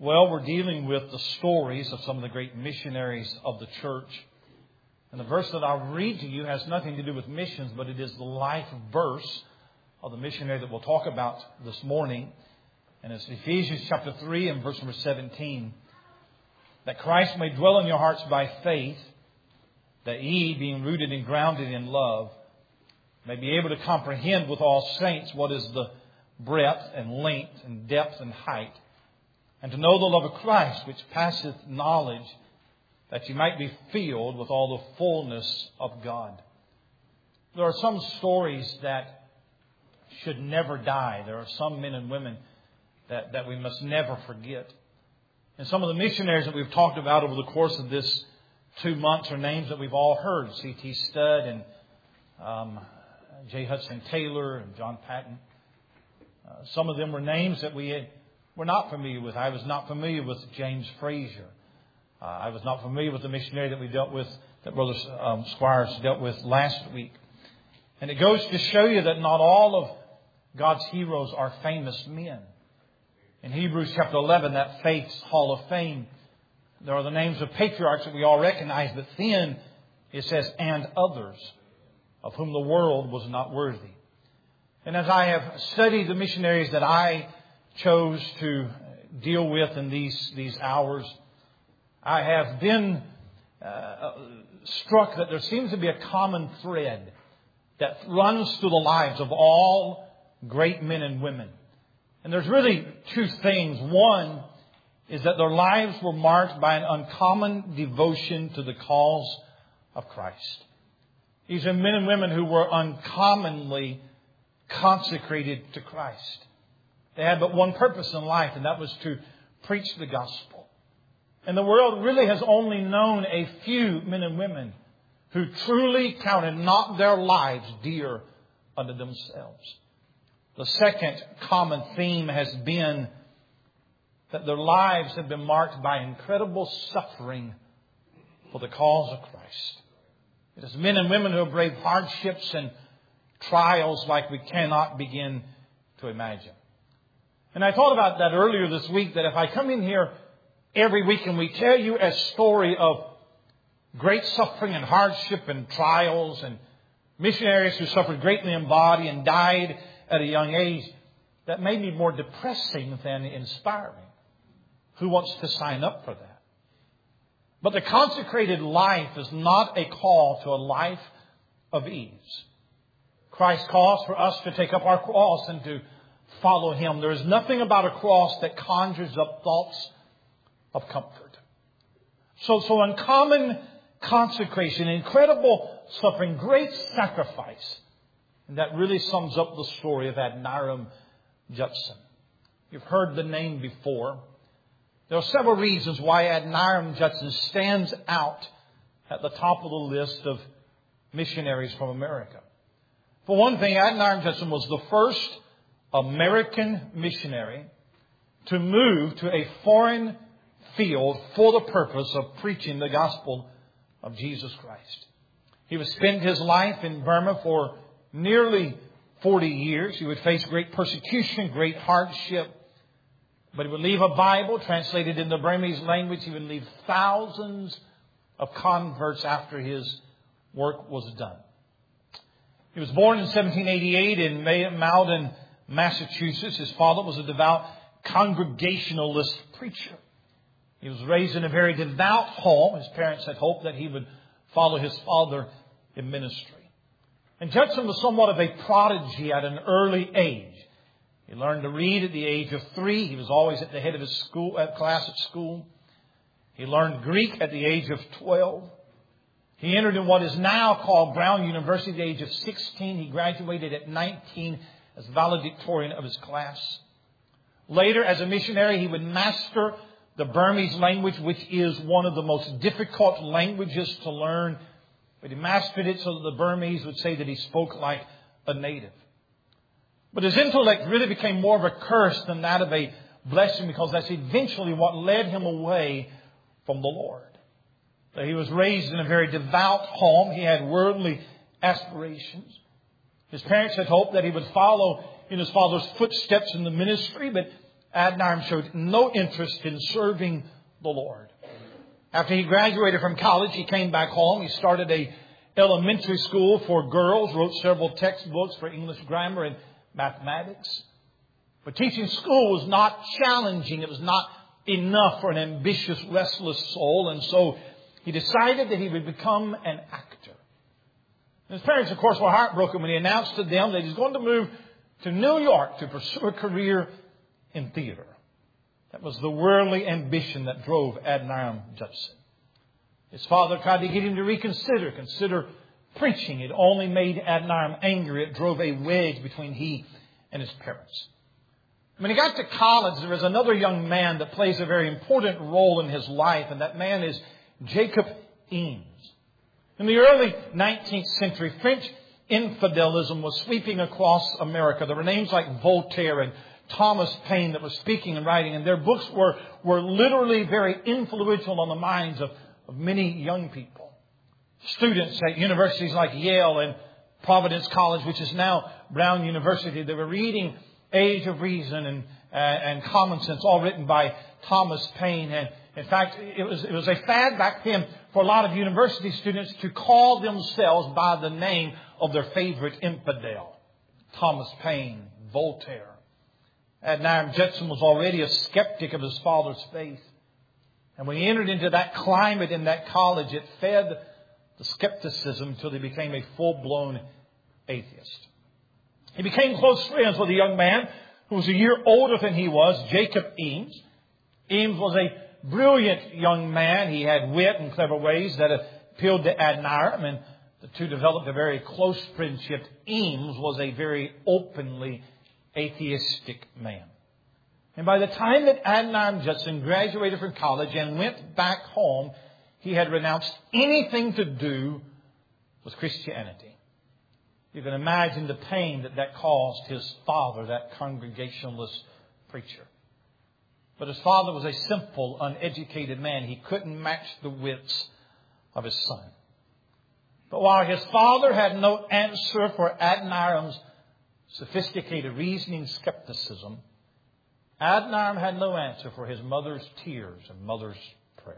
Well, we're dealing with the stories of some of the great missionaries of the church. And the verse that I'll read to you has nothing to do with missions, but it is the life verse of the missionary that we'll talk about this morning. And it's Ephesians chapter 3 and verse number 17. That Christ may dwell in your hearts by faith, that ye, being rooted and grounded in love, may be able to comprehend with all saints what is the breadth and length and depth and height, and to know the love of Christ, which passeth knowledge, that you might be filled with all the fullness of God. There are some stories that should never die. There are some men and women that we must never forget. And some of the missionaries that we've talked about over the course of this 2 months are names that we've all heard. C.T. Studd and J. Hudson Taylor and John Patton. Some of them were names that we were not familiar with. I was not familiar with James Frazier. I was not familiar with the missionary that we dealt with, that Brother Squires dealt with last week. And it goes to show you that not all of God's heroes are famous men. In Hebrews chapter 11, that faith's hall of fame, there are the names of patriarchs that we all recognize, but then it says, and others, of whom the world was not worthy. And as I have studied the missionaries that I chose to deal with in these hours, I have been struck that there seems to be a common thread that runs through the lives of all great men and women. And there's really two things. One is that their lives were marked by an uncommon devotion to the cause of Christ. These are men and women who were uncommonly consecrated to Christ. They had but one purpose in life, and that was to preach the gospel. And the world really has only known a few men and women who truly counted not their lives dear unto themselves. The second common theme has been that their lives have been marked by incredible suffering for the cause of Christ. It is men and women who have braved hardships and trials like we cannot begin to imagine. And I thought about that earlier this week, that if I come in here every week and we tell you a story of great suffering and hardship and trials and missionaries who suffered greatly in body and died at a young age, that may be more depressing than inspiring. Who wants to sign up for that? But the consecrated life is not a call to a life of ease. Christ calls for us to take up our cross and to follow Him. There is nothing about a cross that conjures up thoughts of comfort. So uncommon consecration, incredible suffering, great sacrifice. And that really sums up the story of Adoniram Judson. You've heard the name before. There are several reasons why Adoniram Judson stands out at the top of the list of missionaries from America. For one thing, Adoniram Judson was the first American missionary to move to a foreign field for the purpose of preaching the gospel of Jesus Christ. He would spend his life in Burma for nearly 40 years. He would face great persecution, great hardship. But he would leave a Bible translated in the Burmese language. He would leave thousands of converts after his work was done. He was born in 1788 in Malden, Massachusetts. His father was a devout Congregationalist preacher. He was raised in a very devout home. His parents had hoped that he would follow his father in ministry. And Judson was somewhat of a prodigy at an early age. He learned to read at the age of 3. He was always at the head of his class at school. He learned Greek at the age of 12. He entered in what is now called Brown University at the age of 16. He graduated at 19 as valedictorian of his class. Later, as a missionary, he would master the Burmese language, which is one of the most difficult languages to learn. But he mastered it so that the Burmese would say that he spoke like a native. But his intellect really became more of a curse than that of a blessing, because that's eventually what led him away from the Lord. So he was raised in a very devout home. He had worldly aspirations. His parents had hoped that he would follow in his father's footsteps in the ministry, but Adoniram showed no interest in serving the Lord. After he graduated from college, he came back home. He started a elementary school for girls, wrote several textbooks for English grammar and mathematics. But teaching school was not challenging. It was not enough for an ambitious, restless soul. And so he decided that he would become an actor. And his parents, of course, were heartbroken when he announced to them that he's going to move to New York to pursue a career in theater. That was the worldly ambition that drove Adoniram Judson. His father tried to get him to consider preaching. It only made Adoniram angry. It drove a wedge between he and his parents. When he got to college, there was another young man that plays a very important role in his life, and that man is Jacob Eames. In the early 19th century, French infidelism was sweeping across America. There were names like Voltaire and Thomas Paine that were speaking and writing, and their books were literally very influential on the minds of many young people. Students at universities like Yale and Providence College, which is now Brown University, they were reading Age of Reason and Common Sense, all written by Thomas Paine. And in fact, it was a fad back then for a lot of university students to call themselves by the name of their favorite infidel. Thomas Paine, Voltaire. Adoniram Judson was already a skeptic of his father's faith. And when he entered into that climate in that college, it fed the skepticism until he became a full-blown atheist. He became close friends with a young man who was a year older than he was, Jacob Eames. Eames was a brilliant young man. He had wit and clever ways that appealed to Adoniram, and the two developed a very close friendship. Eames was a very openly atheistic man. And by the time that Adoniram Judson graduated from college and went back home, he had renounced anything to do with Christianity. You can imagine the pain that caused his father, that Congregationalist preacher. But his father was a simple, uneducated man. He couldn't match the wits of his son. But while his father had no answer for Adoniram's sophisticated reasoning skepticism, Adoniram had no answer for his mother's tears and mother's prayers.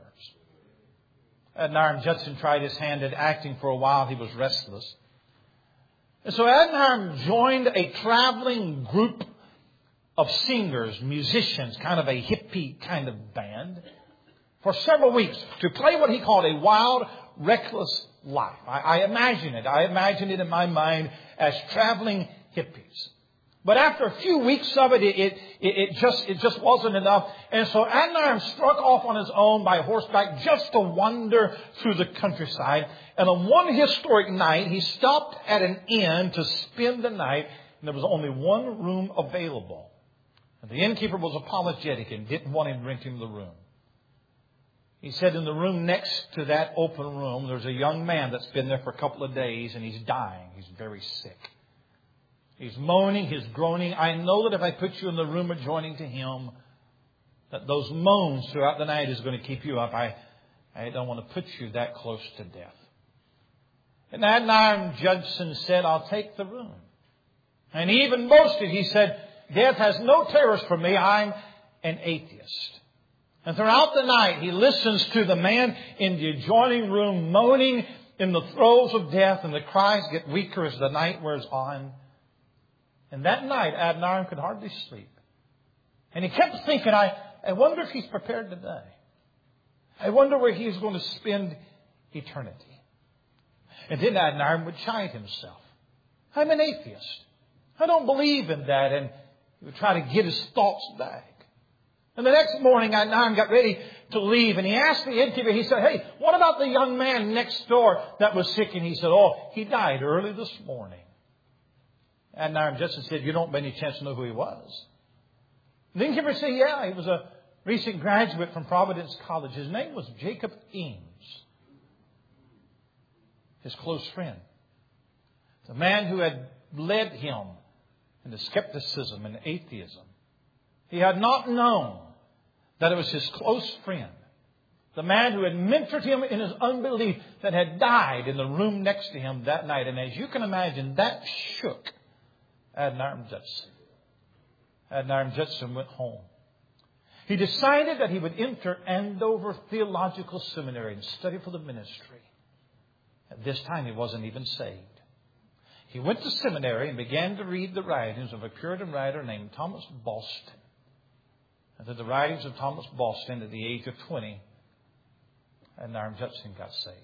Adoniram Judson tried his hand at acting for a while. He was restless. And so Adoniram joined a traveling group of singers, musicians, kind of a hippie kind of band, for several weeks to play what he called a wild, reckless life. I imagine it. I imagine it in my mind as traveling hippies. But after a few weeks of it, it just wasn't enough. And so Adoniram struck off on his own by horseback just to wander through the countryside. And on one historic night, he stopped at an inn to spend the night. And there was only one room available. And the innkeeper was apologetic and didn't want him renting the room. He said in the room next to that open room, there's a young man that's been there for a couple of days and he's dying. He's very sick. He's moaning, he's groaning. I know that if I put you in the room adjoining to him, that those moans throughout the night is going to keep you up. I don't want to put you that close to death. And Adoniram Judson said, I'll take the room. And he even boasted, he said, death has no terrors for me. I'm an atheist. And throughout the night, he listens to the man in the adjoining room moaning in the throes of death, and the cries get weaker as the night wears on. And that night, Adoniram could hardly sleep. And he kept thinking, I wonder if he's prepared to die. I wonder where he's going to spend eternity. And then Adoniram would chide himself. I'm an atheist. I don't believe in that. And he would try to get his thoughts back. And the next morning, Adoniram got ready to leave. And he asked the innkeeper, he said, hey, what about the young man next door that was sick? And he said, he died early this morning. Adoniram Judson said, you don't by any chance know who he was? The innkeeper said, yeah, he was a recent graduate from Providence College. His name was Jacob Eames. His close friend. The man who had led him into skepticism and atheism. He had not known that it was his close friend, the man who had mentored him in his unbelief, that had died in the room next to him that night. And as you can imagine, that shook Adoniram Judson. Adoniram Judson went home. he decided that he would enter Andover Theological Seminary and study for the ministry. At this time, he wasn't even saved. He went to seminary and began to read the writings of a Puritan writer named Thomas Boston. And through the writings of Thomas Boston, at the age of 20, Adoniram Judson got saved.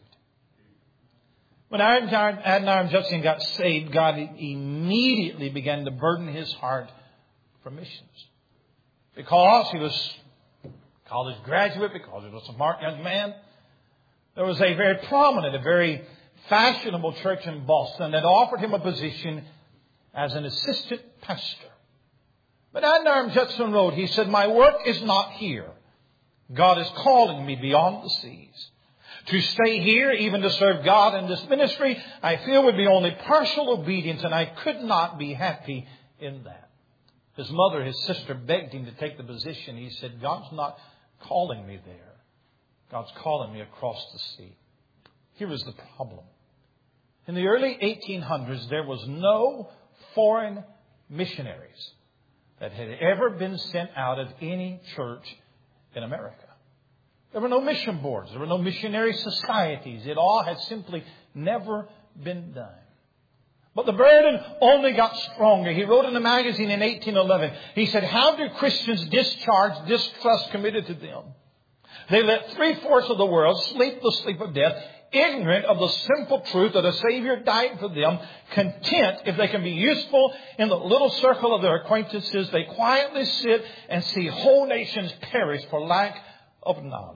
When Adoniram Judson got saved, God immediately began to burden his heart for missions. Because he was a college graduate, because he was a smart young man, there was a very prominent, a very fashionable church in Boston that offered him a position as an assistant pastor. But Adoniram Judson wrote, he said, "My work is not here. God is calling me beyond the seas. To stay here, even to serve God in this ministry, I feel would be only partial obedience, and I could not be happy in that." His mother, his sister, begged him to take the position. He said, "God's not calling me there. God's calling me across the sea." Here is the problem. In the early 1800s, there was no foreign missionaries that had ever been sent out of any church in America. There were no mission boards. There were no missionary societies. It all had simply never been done. But the burden only got stronger. He wrote in a magazine in 1811, he said, "How do Christians discharge distrust committed to them? They let 3/4 of the world sleep the sleep of death, ignorant of the simple truth that a Savior died for them, content if they can be useful in the little circle of their acquaintances. They quietly sit and see whole nations perish for lack of knowledge."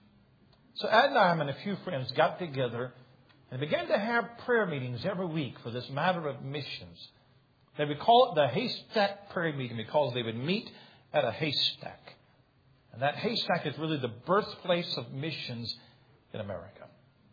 So Adoniram and a few friends got together and began to have prayer meetings every week for this matter of missions. They would call it the haystack prayer meeting because they would meet at a haystack. And that haystack is really the birthplace of missions in America.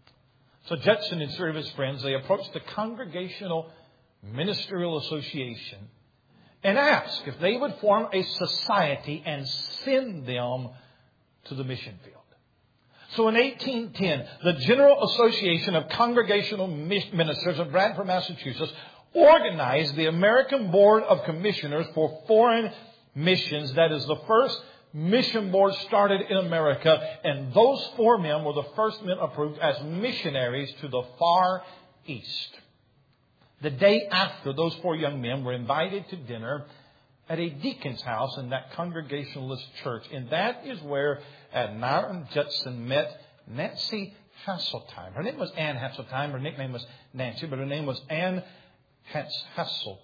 So Judson and three of his friends, they approached the Congregational Ministerial Association and asked if they would form a society and send them to the mission field. So in 1810, the General Association of Congregational Ministers of Bradford, Massachusetts, organized the American Board of Commissioners for Foreign Missions. That is the first mission board started in America, and those 4 men were the first men approved as missionaries to the Far East. The day after, those 4 young men were invited to dinner at a deacon's house in that Congregationalist church, and that is where Adoniram Judson met Nancy Hasseltine. Her name was Ann Hasseltine. Her nickname was Nancy, but her name was Ann Hasseltine.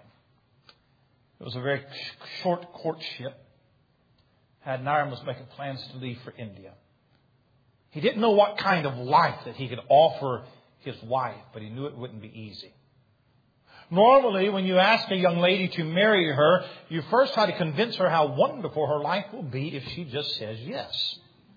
It was a very short courtship. Adoniram was making plans to leave for India. He didn't know what kind of life that he could offer his wife, but he knew it wouldn't be easy. Normally, when you ask a young lady to marry her, you first try to convince her how wonderful her life will be if she just says yes.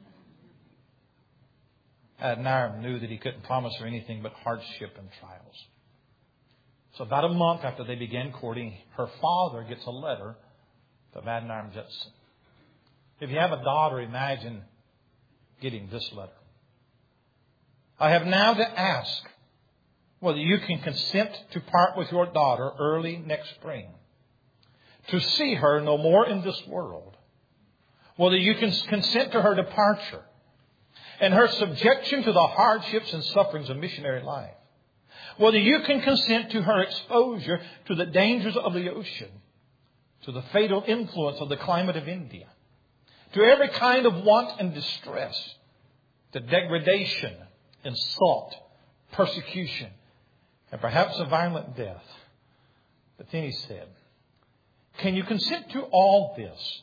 Adoniram knew that he couldn't promise her anything but hardship and trials. So about a month after they began courting, her father gets a letter from Adoniram Judson. If you have a daughter, imagine getting this letter. "I have now to ask whether you can consent to part with your daughter early next spring, to see her no more in this world, whether you can consent to her departure and her subjection to the hardships and sufferings of missionary life, whether you can consent to her exposure to the dangers of the ocean, to the fatal influence of the climate of India, to every kind of want and distress, to degradation, insult, persecution, and perhaps a violent death." But then he said, "Can you consent to all this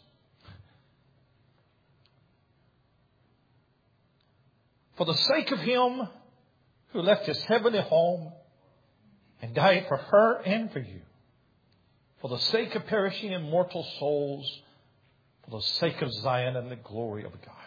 for the sake of Him who left His heavenly home and died for her and for you, for the sake of perishing immortal souls, for the sake of Zion and the glory of God?"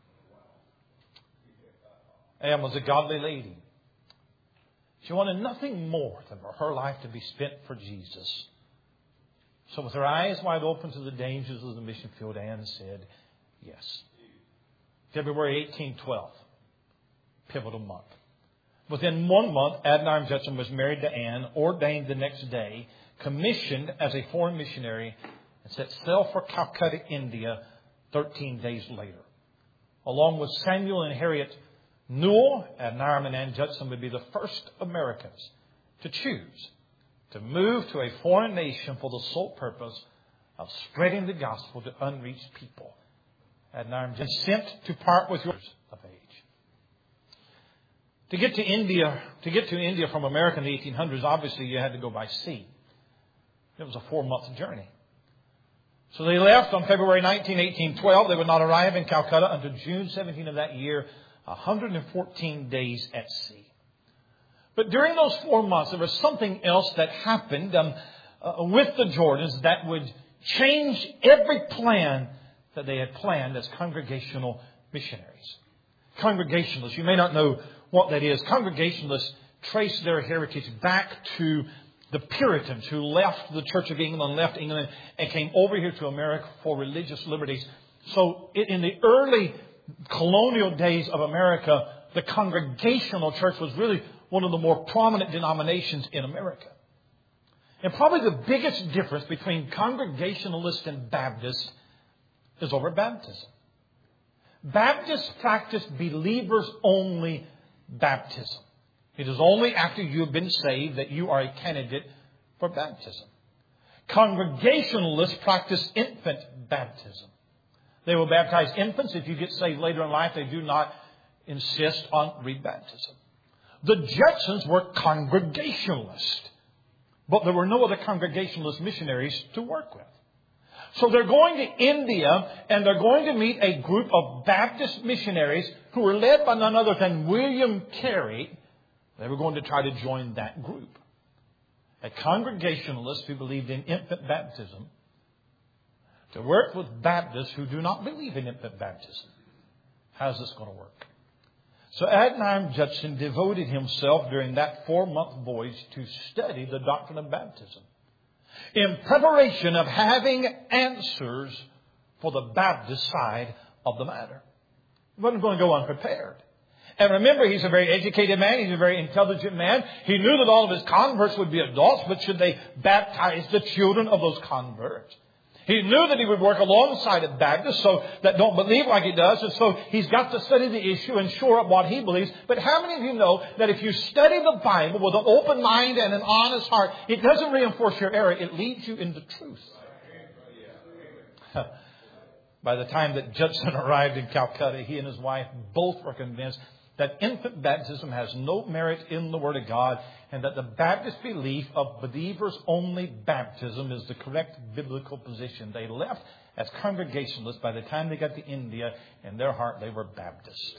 Anne was a godly lady. She wanted nothing more than for her life to be spent for Jesus. So with her eyes wide open to the dangers of the mission field, Anne said yes. February 1812, pivotal month. Within 1 month, Adoniram Judson was married to Anne, ordained the next day, commissioned as a foreign missionary, and set sail for Calcutta, India, 13 days later. Along with Samuel and Harriet Newell, Adoniram and Ann Judson would be the first Americans to choose to move to a foreign nation for the sole purpose of spreading the gospel to unreached people. Adoniram Judson sent to part with years of age. To get to India from America in the 1800s, obviously you had to go by sea. It was a 4-month journey. So they left on February 19, 1812. They would not arrive in Calcutta until June 17 of that year, 114 days at sea. But during those 4 months, there was something else that happened with the Jordans that would change every plan that they had planned as congregational missionaries. Congregationalists, you may not know what that is. Congregationalists trace their heritage back to the Puritans who left the Church of England, left England, and came over here to America for religious liberties. So in the early colonial days of America, the Congregational Church was really one of the more prominent denominations in America. And probably the biggest difference between Congregationalists and Baptists is over baptism. Baptists practice believers-only baptism. It is only after you have been saved that you are a candidate for baptism. Congregationalists practice infant baptism. They will baptize infants. If you get saved later in life, they do not insist on rebaptism. The Judsons were Congregationalists, but there were no other Congregationalist missionaries to work with. So they're going to India and they're going to meet a group of Baptist missionaries who were led by none other than William Carey. They were going to try to join that group. A Congregationalist who believed in infant baptism to work with Baptists who do not believe in infant baptism. How's this going to work? So Adoniram Judson devoted himself during that 4-month voyage to study the doctrine of baptism, in preparation of having answers for the Baptist side of the matter. He wasn't going to go unprepared. And remember, he's a very educated man. He's a very intelligent man. He knew that all of his converts would be adults, but should they baptize the children of those converts? He knew that he would work alongside of Baptists so that don't believe like he does. And so he's got to study the issue and shore up what he believes. But how many of you know that if you study the Bible with an open mind and an honest heart, it doesn't reinforce your error. It leads you into truth. By the time that Judson arrived in Calcutta, he and his wife both were convinced that infant baptism has no merit in the Word of God, and that the Baptist belief of believers-only baptism is the correct biblical position. They left as Congregationalists. By the time they got to India, in their heart they were Baptists.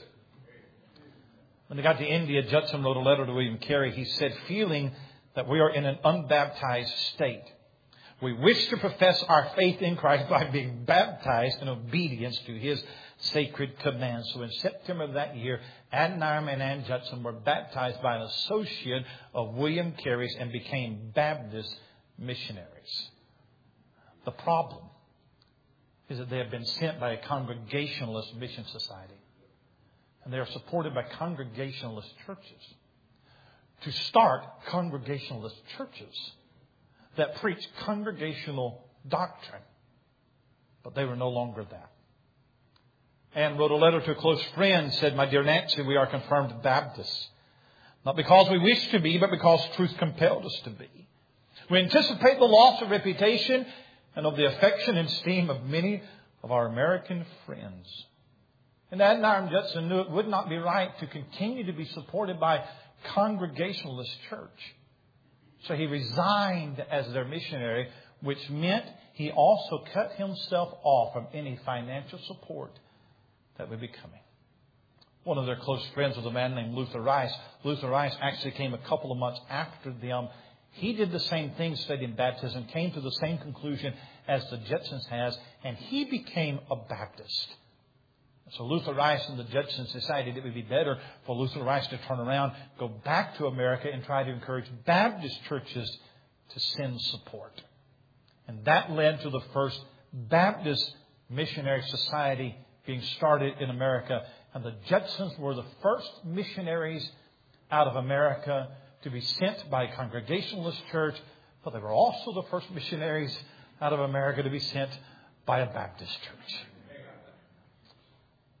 When they got to India, Judson wrote a letter to William Carey. He said, feeling that we are in an unbaptized state, we wish to profess our faith in Christ by being baptized in obedience to His sacred commands. So in September of that year, Adoniram and Ann Judson were baptized by an associate of William Carey's and became Baptist missionaries. The problem is that they have been sent by a Congregationalist mission society. And they are supported by Congregationalist churches to start Congregationalist churches that preach congregational doctrine. But they were no longer that. Anne wrote a letter to a close friend, said, "My dear Nancy, we are confirmed Baptists. Not because we wish to be, but because truth compelled us to be. We anticipate the loss of reputation and of the affection and esteem of many of our American friends." And Adoniram Judson knew it would not be right to continue to be supported by Congregationalist church. So he resigned as their missionary, which meant he also cut himself off from any financial support that would be coming. One of their close friends was a man named Luther Rice. Luther Rice actually came a couple of months after them. He did the same thing, studying baptism, came to the same conclusion as the Judsons has, and he became a Baptist. So Luther Rice and the Judsons decided it would be better for Luther Rice to turn around, go back to America, and try to encourage Baptist churches to send support. And that led to the first Baptist missionary society being started in America. And the Judsons were the first missionaries out of America to be sent by a Congregationalist church, but they were also the first missionaries out of America to be sent by a Baptist church.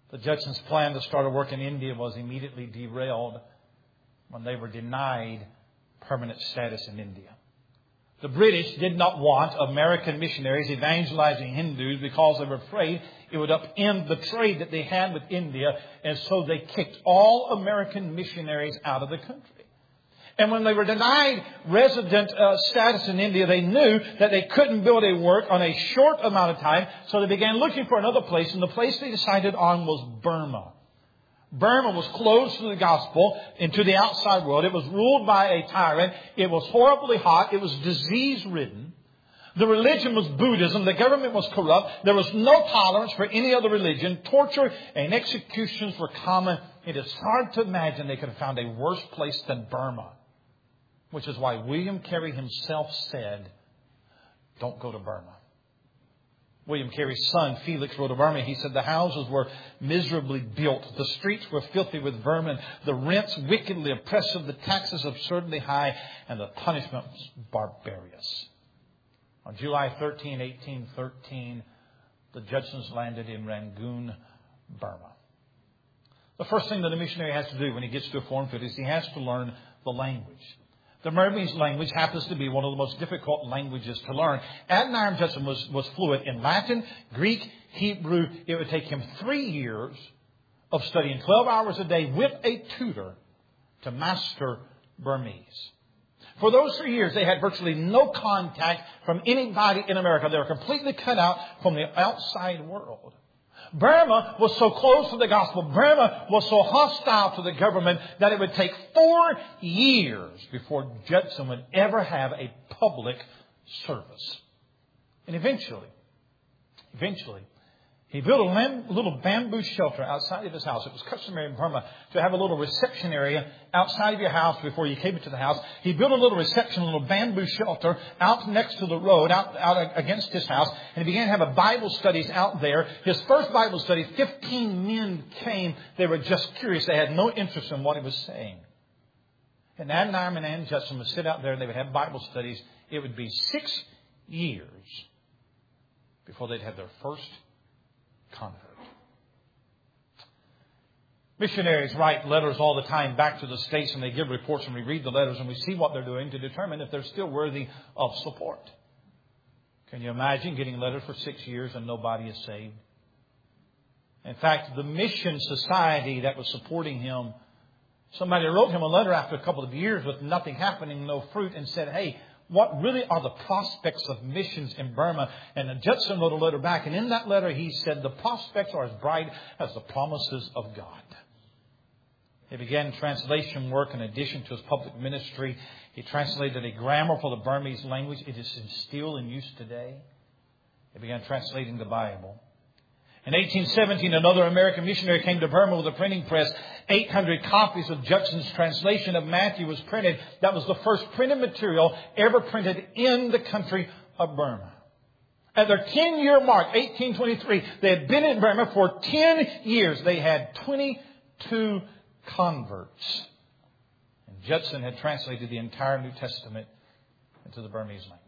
The Judsons' plan to start a work in India was immediately derailed when they were denied permanent status in India. The British did not want American missionaries evangelizing Hindus because they were afraid it would upend the trade that they had with India, and so they kicked all American missionaries out of the country. And when they were denied resident status in India, they knew that they couldn't build a work on a short amount of time, so they began looking for another place, and the place they decided on was Burma. Burma was closed to the gospel and to the outside world. It was ruled by a tyrant. It was horribly hot. It was disease-ridden. The religion was Buddhism. The government was corrupt. There was no tolerance for any other religion. Torture and executions were common. It is hard to imagine they could have found a worse place than Burma, which is why William Carey himself said, "Don't go to Burma." William Carey's son, Felix, wrote of Burma. He said the houses were miserably built. The streets were filthy with vermin. The rents wickedly oppressive. The taxes absurdly high. And the punishment was barbarous. On July 13, 1813, the Judsons landed in Rangoon, Burma. The first thing that a missionary has to do when he gets to a foreign field is he has to learn the language. The Burmese language happens to be one of the most difficult languages to learn. Adoniram Judson was fluent in Latin, Greek, Hebrew. It would take him 3 years of studying 12 hours a day with a tutor to master Burmese. For those 3 years, they had virtually no contact from anybody in America. They were completely cut out from the outside world. Burma was so close to the gospel, Burma was so hostile to the government that it would take 4 years before Judson would ever have a public service. And eventually, he built a little bamboo shelter outside of his house. It was customary in Burma to have a little reception area outside of your house before you came into the house. He built a little bamboo shelter out next to the road, out against his house. And he began to have a Bible studies out there. His first Bible study, 15 men came. They were just curious. They had no interest in what he was saying. And Adoniram and Ann Judson would sit out there and they would have Bible studies. It would be 6 years before they'd have their first convert. Missionaries write letters all the time back to the States, and they give reports, and we read the letters and we see what they're doing to determine if they're still worthy of support. Can you imagine getting letters for 6 years and nobody is saved? In fact, the mission society that was supporting him, somebody wrote him a letter after a couple of years with nothing happening, no fruit, and said, "Hey, what really are the prospects of missions in Burma?" And Judson wrote a letter back. And in that letter, he said, "The prospects are as bright as the promises of God." He began translation work in addition to his public ministry. He translated a grammar for the Burmese language. It is still in use today. He began translating the Bible. In 1817, another American missionary came to Burma with a printing press. 800 copies of Judson's translation of Matthew was printed. That was the first printed material ever printed in the country of Burma. At their 10-year mark, 1823, they had been in Burma for 10 years. They had 22 converts. And Judson had translated the entire New Testament into the Burmese language.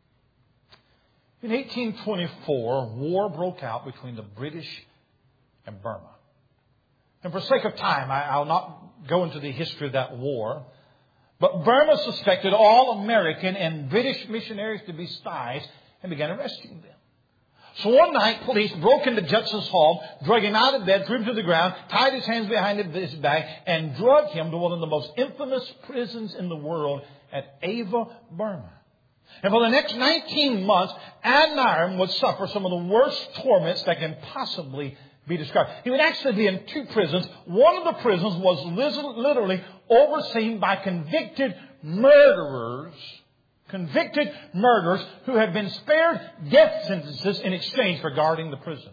In 1824, war broke out between the British and Burma. And for sake of time, I'll not go into the history of that war. But Burma suspected all American and British missionaries to be spies and began arresting them. So one night, police broke into Judson's home, drug him out of bed, threw him to the ground, tied his hands behind his back, and dragged him to one of the most infamous prisons in the world at Ava, Burma. And for the next 19 months, Adoniram would suffer some of the worst torments that can possibly be described. He would actually be in 2 prisons. One of the prisons was literally overseen by convicted murderers who had been spared death sentences in exchange for guarding the prison.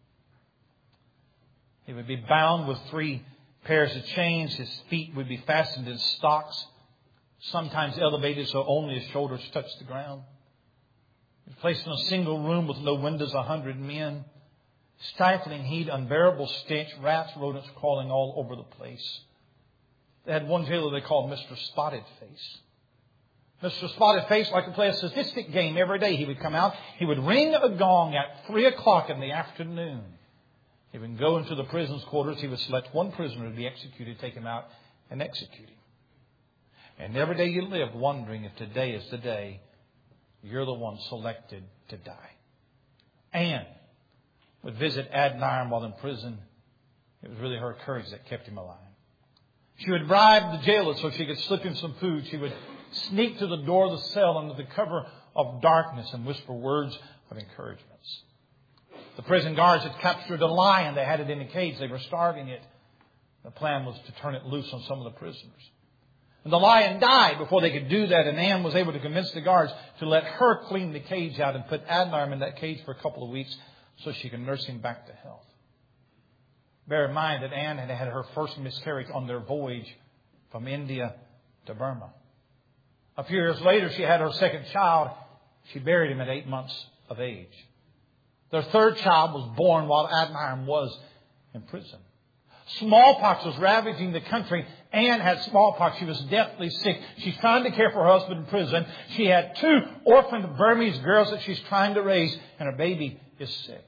He would be bound with 3 pairs of chains. His feet would be fastened in stocks, sometimes elevated so only his shoulders touched the ground. He was placed in a single room with no windows, 100 men. Stifling heat, unbearable stench, rats, rodents crawling all over the place. They had one jailer they called Mr. Spotted Face. Mr. Spotted Face liked to play a statistic game every day. He would come out. He would ring a gong at 3 o'clock in the afternoon. He would go into the prison's quarters. He would select one prisoner to be executed, take him out, and execute him. And every day you live wondering if today is the day you're the one selected to die. Anne would visit Adoniram while in prison. It was really her courage that kept him alive. She would bribe the jailer so she could slip him some food. She would sneak to the door of the cell under the cover of darkness and whisper words of encouragements. The prison guards had captured a lion. They had it in a cage. They were starving it. The plan was to turn it loose on some of the prisoners. And the lion died before they could do that. And Anne was able to convince the guards to let her clean the cage out and put Adoniram in that cage for a couple of weeks so she could nurse him back to health. Bear in mind that Anne had had her first miscarriage on their voyage from India to Burma. A few years later, she had her second child. She buried him at 8 months of age. Their third child was born while Adoniram was in prison. Smallpox was ravaging the country. Anne had smallpox. She was deathly sick. She's trying to care for her husband in prison. She had 2 orphaned Burmese girls that she's trying to raise, and her baby is sick.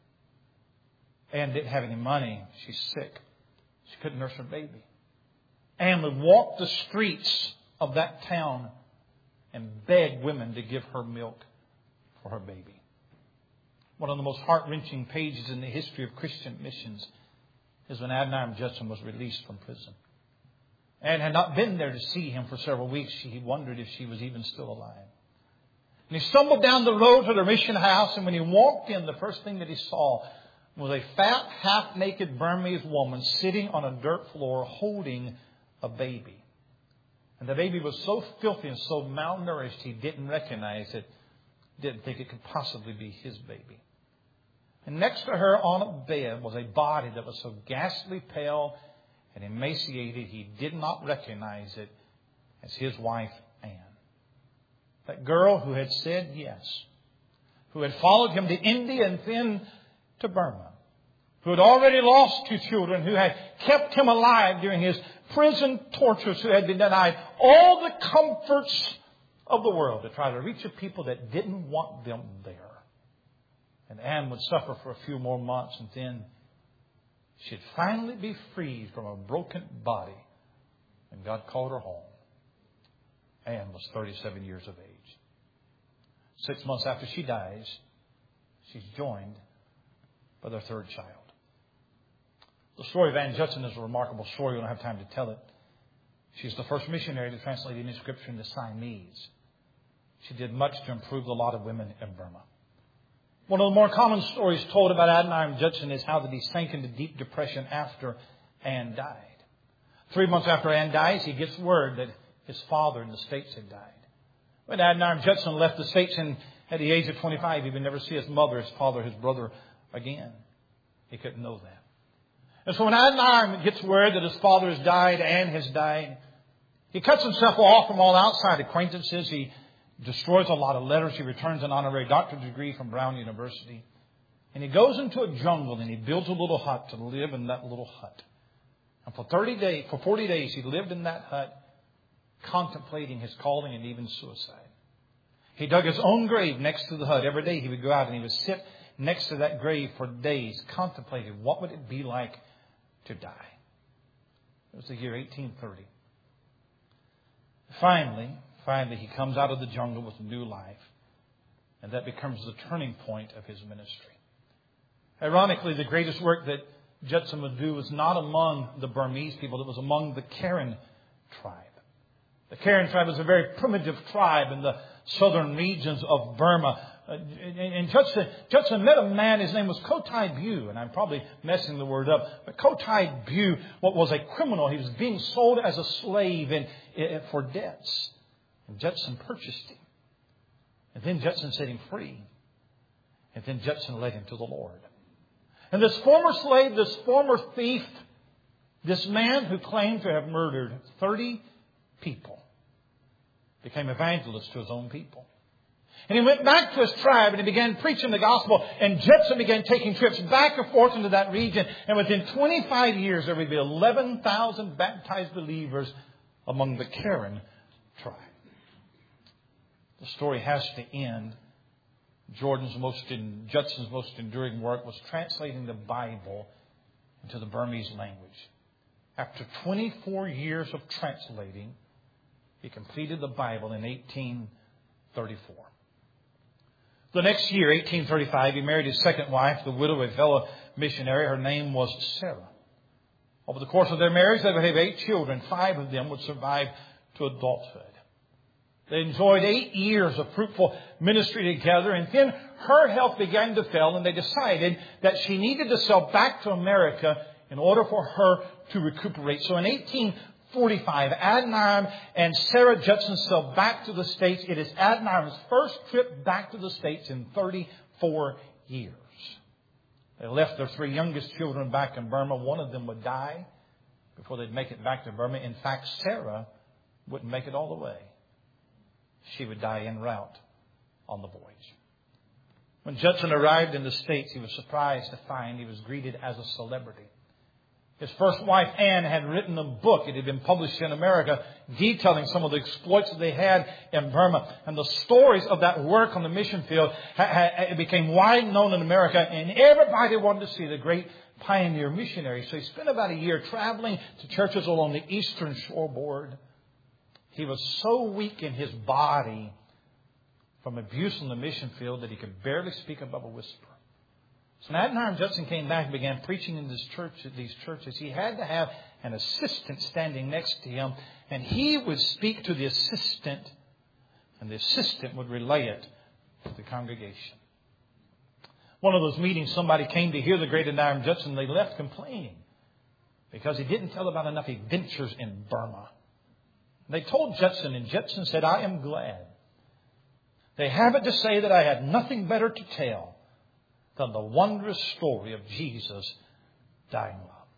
Anne didn't have any money. She's sick. She couldn't nurse her baby. Anne would walk the streets of that town and beg women to give her milk for her baby. One of the most heart-wrenching pages in the history of Christian missions is when Adoniram Judson was released from prison. Anne had not been there to see him for several weeks. He wondered if she was even still alive. And he stumbled down the road to the mission house, and when he walked in, the first thing that he saw was a fat, half-naked Burmese woman sitting on a dirt floor holding a baby. And the baby was so filthy and so malnourished, he didn't recognize it, didn't think it could possibly be his baby. And next to her on a bed was a body that was so ghastly pale and emaciated, he did not recognize it as his wife, Anne. That girl who had said yes, who had followed him to India and then to Burma, who had already lost 2 children, who had kept him alive during his prison tortures, who had been denied all the comforts of the world to try to reach a people that didn't want them there. And Anne would suffer for a few more months, and then she'd finally be freed from a broken body. And God called her home. Anne was 37 years of age. 6 months after she dies, she's joined by their third child. The story of Anne Judson is a remarkable story. We don't have time to tell it. She's the first missionary to translate any scripture into Siamese. She did much to improve the lot of women in Burma. One of the more common stories told about Adoniram Judson is how that he sank into deep depression after Anne died. 3 months after Anne dies, he gets word that his father in the States had died. When Adoniram Judson left the States at the age of 25, he would never see his mother, his father, his brother again. He couldn't know that. And so when Adoniram gets word that his father has died, Anne has died, he cuts himself off from all outside acquaintances. He destroys a lot of letters. He returns an honorary doctorate degree from Brown University. And he goes into a jungle and he builds a little hut to live in that little hut. And for 40 days, he lived in that hut, contemplating his calling and even suicide. He dug his own grave next to the hut. Every day he would go out and he would sit next to that grave for days, contemplating what would it be like to die. It was the year 1830. Finally, he comes out of the jungle with a new life. And that becomes the turning point of his ministry. Ironically, the greatest work that Judson would do was not among the Burmese people. It was among the Karen tribe. The Karen tribe was a very primitive tribe in the southern regions of Burma. And Judson met a man, his name was Kotai Bu, and I'm probably messing the word up. But Kotai Bu was a criminal. He was being sold as a slave for debts. And Judson purchased him. And then Judson set him free. And then Judson led him to the Lord. And this former slave, this former thief, this man who claimed to have murdered 30 people, became evangelist to his own people. And he went back to his tribe and he began preaching the gospel. And Judson began taking trips back and forth into that region. And within 25 years, there would be 11,000 baptized believers among the Karen tribe. The story has to end. Judson's most enduring work was translating the Bible into the Burmese language. After 24 years of translating, he completed the Bible in 1834. The next year, 1835, he married his second wife, the widow of a fellow missionary. Her name was Sarah. Over the course of their marriage, they would have 8 children. 5 of them would survive to adulthood. They enjoyed 8 years of fruitful ministry together, and then her health began to fail, and they decided that she needed to sail back to America in order for her to recuperate. So in 1845, Adoniram and Sarah Judson sailed back to the States. It is Adoniram's first trip back to the States in 34 years. They left their 3 youngest children back in Burma. One of them would die before they'd make it back to Burma. In fact, Sarah wouldn't make it all the way. She would die en route on the voyage. When Judson arrived in the States, he was surprised to find he was greeted as a celebrity. His first wife, Anne, had written a book. It had been published in America detailing some of the exploits that they had in Burma. And the stories of that work on the mission field it became wide known in America. And everybody wanted to see the great pioneer missionary. So he spent about a year traveling to churches along the eastern shoreboard. He was so weak in his body from abuse on the mission field that he could barely speak above a whisper. So when Adoniram Judson came back and began preaching in these churches, he had to have an assistant standing next to him. And he would speak to the assistant, and the assistant would relay it to the congregation. One of those meetings, somebody came to hear the great Adoniram Judson. They left complaining because he didn't tell about enough adventures in Burma. They told Judson, and Judson said, "I am glad. They have it to say that I had nothing better to tell than the wondrous story of Jesus dying love."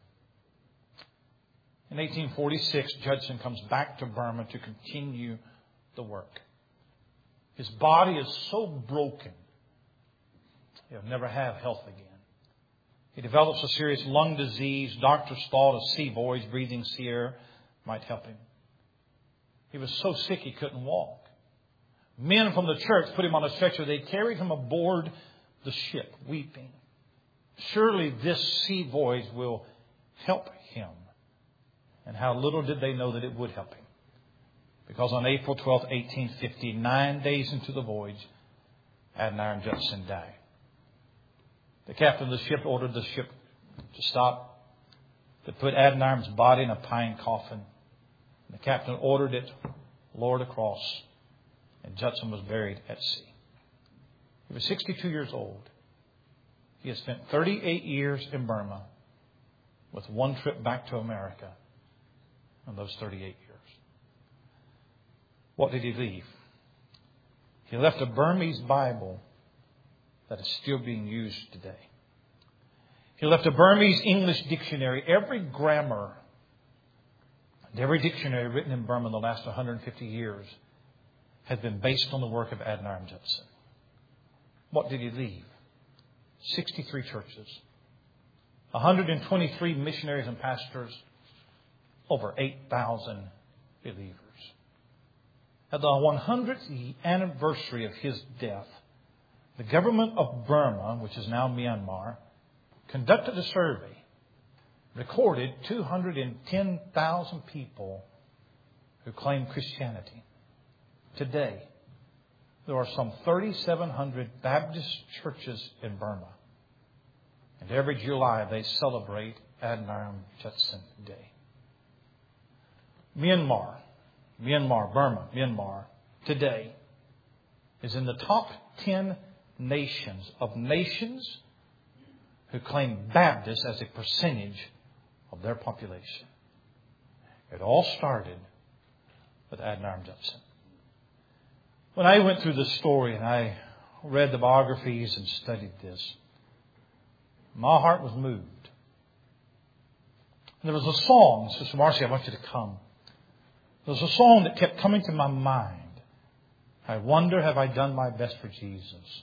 In 1846, Judson comes back to Burma to continue the work. His body is so broken, he'll never have health again. He develops a serious lung disease. Doctors thought a sea voyage, breathing sea air, might help him. He was so sick he couldn't walk. Men from the church put him on a stretcher. They carried him aboard the ship, weeping. Surely this sea voyage will help him. And how little did they know that it would help him. Because on April 12, 1850, 9 days into the voyage, Adoniram Judson died. The captain of the ship ordered the ship to stop, to put Adoniram's body in a pine coffin. The captain ordered it lowered across, and Judson was buried at sea. He was 62 years old. He had spent 38 years in Burma with one trip back to America in those 38 years. What did he leave? He left a Burmese Bible that is still being used today. He left a Burmese English dictionary. Every grammar and every dictionary written in Burma in the last 150 years has been based on the work of Adoniram Judson. What did he leave? 63 churches, 123 missionaries and pastors, over 8,000 believers. At the 100th anniversary of his death, the government of Burma, which is now Myanmar, conducted a survey, recorded 210,000 people who claimed Christianity. Today, there are some 3,700 Baptist churches in Burma. And every July they celebrate Adoniram Judson Day. Myanmar, today is in the top 10 nations of nations who claim Baptist as a percentage of their population. It all started with Adoniram Judson. When I went through this story and I read the biographies and studied this, my heart was moved. And there was a song, Sister Marcy, I want you to come. There was a song that kept coming to my mind. I wonder, have I done my best for Jesus?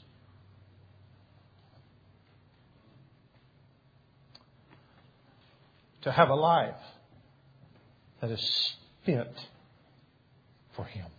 To have a life that is spent for Him.